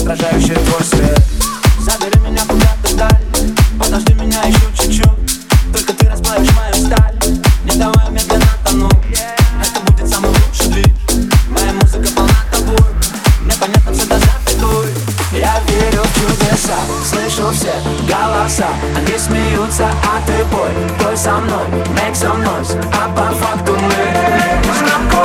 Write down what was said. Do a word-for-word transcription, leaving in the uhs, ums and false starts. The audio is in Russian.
отражающий твой свет. Забери меня куда-то вдаль, подожди меня еще чуть-чуть. Только ты расплавишь мою сталь, не давай медленно тонуть. Это будет самый лучший движ. Моя музыка полна тобой, мне понятно все, даже пикуй. Я верю в чудеса, слышу все голоса. Они смеются, а ты пой, пой со мной, make some noise. А по факту мы